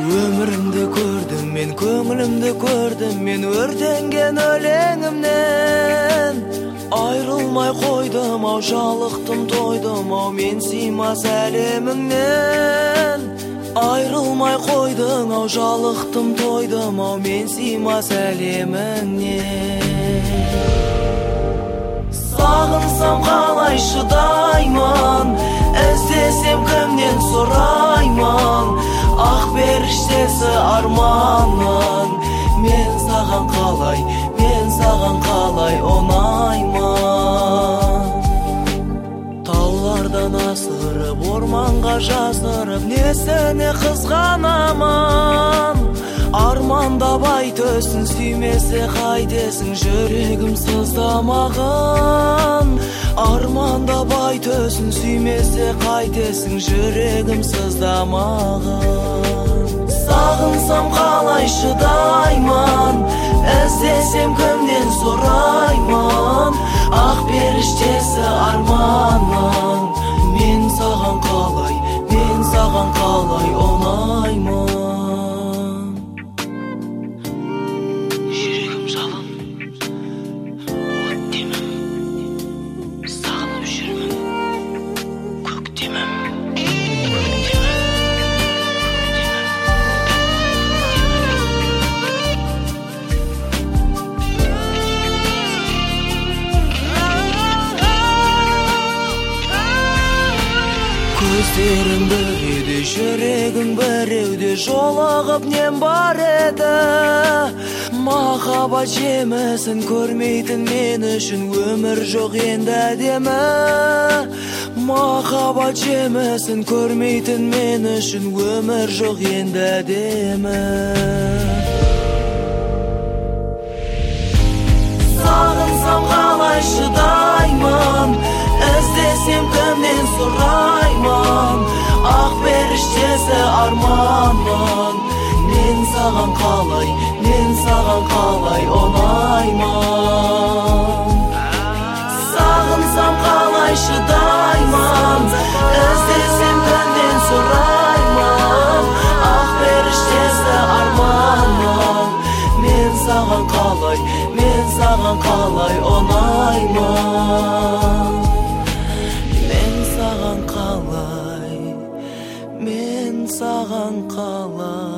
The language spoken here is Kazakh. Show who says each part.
Speaker 1: Өмірімді көрдім мен, көңілімді көрдім мен, өртенген өлеңімнен. Айрылмай қойдым ау, жалықтым тойдым ау, мен сыймас әлеміңнен. Айрылмай қойдың ау, жалықтым тойдым ау, мен сыймас әлеміңнен. Сағынсам қалай шыдаймын, іздесем кімнен сұраймын. Ақ періштесі арманмын, мен саған қалай оңаймын. Таулардан асырып, орманға жасырып, несіне қызғанамын. Армандап айтөсін, сүймесе қайтесің, жүрегім сыздамағын. Армандап айтөсін, сүймесе қайтесің, жүрегім сыздамағын. Сағынсам қалай шыдаймын, іздесем кімнен сұраймын. Ақ періштесі арманмын, мен саған қалай оңаймын. Жүрегім жалын, от демім, сағынып жүрмін, көктемім. Көздерің біреуде, жүрегің біреуде, жолығып нем бар еді. Махаббат жемісін көрмейтін мен үшін өмір жоқ енді әдемі. Махаббат жемісін көрмейтін мен үшін өмір жоқ енді әдемі. Сағынсам қалай шыдаймын, іздесем кімнен сұраймын. Ақ періштесі арманмын, мен саған қалай оңаймын. Сағынсам қалай шыдаймын, іздесем кімнен сұраймын. Ақ періштесі арманмын, мен саған қалай оңаймын. Мен саған қалай